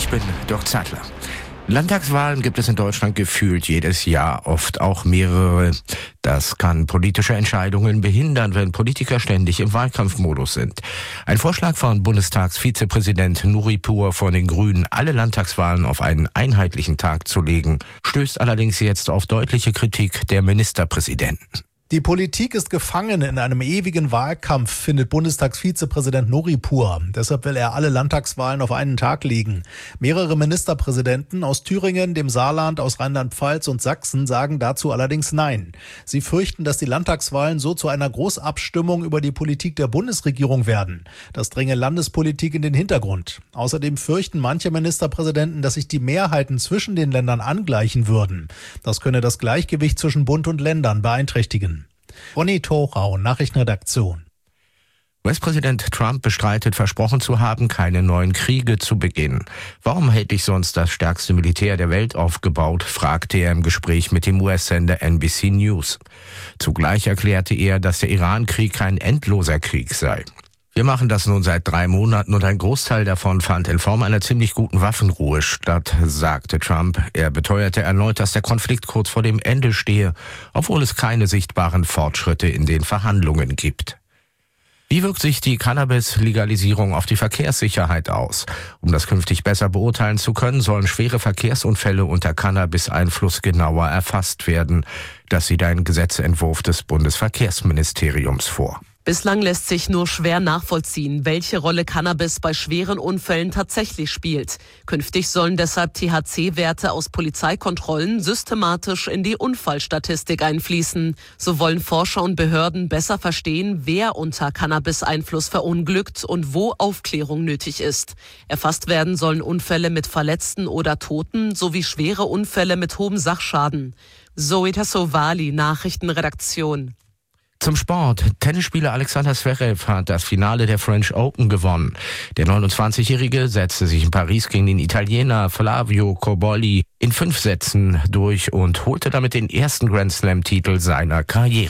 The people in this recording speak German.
Ich bin Dirk Zeitler. Landtagswahlen gibt es in Deutschland gefühlt jedes Jahr, oft auch mehrere. Das kann politische Entscheidungen behindern, wenn Politiker ständig im Wahlkampfmodus sind. Ein Vorschlag von Bundestagsvizepräsident Nuripur von den Grünen, alle Landtagswahlen auf einen einheitlichen Tag zu legen, stößt allerdings jetzt auf deutliche Kritik der Ministerpräsidenten. Die Politik ist gefangen in einem ewigen Wahlkampf, findet Bundestagsvizepräsident Nuripur. Deshalb will er alle Landtagswahlen auf einen Tag legen. Mehrere Ministerpräsidenten aus Thüringen, dem Saarland, aus Rheinland-Pfalz und Sachsen sagen dazu allerdings Nein. Sie fürchten, dass die Landtagswahlen so zu einer Großabstimmung über die Politik der Bundesregierung werden. Das dränge Landespolitik in den Hintergrund. Außerdem fürchten manche Ministerpräsidenten, dass sich die Mehrheiten zwischen den Ländern angleichen würden. Das könne das Gleichgewicht zwischen Bund und Ländern beeinträchtigen. Ronny Thorau, Nachrichtenredaktion. US-Präsident Trump bestreitet, versprochen zu haben, keine neuen Kriege zu beginnen. Warum hätte ich sonst das stärkste Militär der Welt aufgebaut, fragte er im Gespräch mit dem US-Sender NBC News. Zugleich erklärte er, dass der Iran-Krieg kein endloser Krieg sei. Wir machen das nun seit 3 Monaten und ein Großteil davon fand in Form einer ziemlich guten Waffenruhe statt, sagte Trump. Er beteuerte erneut, dass der Konflikt kurz vor dem Ende stehe, obwohl es keine sichtbaren Fortschritte in den Verhandlungen gibt. Wie wirkt sich die Cannabis-Legalisierung auf die Verkehrssicherheit aus? Um das künftig besser beurteilen zu können, sollen schwere Verkehrsunfälle unter Cannabis-Einfluss genauer erfasst werden. Das sieht ein Gesetzentwurf des Bundesverkehrsministeriums vor. Bislang lässt sich nur schwer nachvollziehen, welche Rolle Cannabis bei schweren Unfällen tatsächlich spielt. Künftig sollen deshalb THC-Werte aus Polizeikontrollen systematisch in die Unfallstatistik einfließen. So wollen Forscher und Behörden besser verstehen, wer unter Cannabis-Einfluss verunglückt und wo Aufklärung nötig ist. Erfasst werden sollen Unfälle mit Verletzten oder Toten sowie schwere Unfälle mit hohem Sachschaden. Zoe Tassovali, Nachrichtenredaktion. Zum Sport. Tennisspieler Alexander Zverev hat das Finale der French Open gewonnen. Der 29-Jährige setzte sich in Paris gegen den Italiener Flavio Cobolli in 5 Sätzen durch und holte damit den ersten Grand-Slam-Titel seiner Karriere.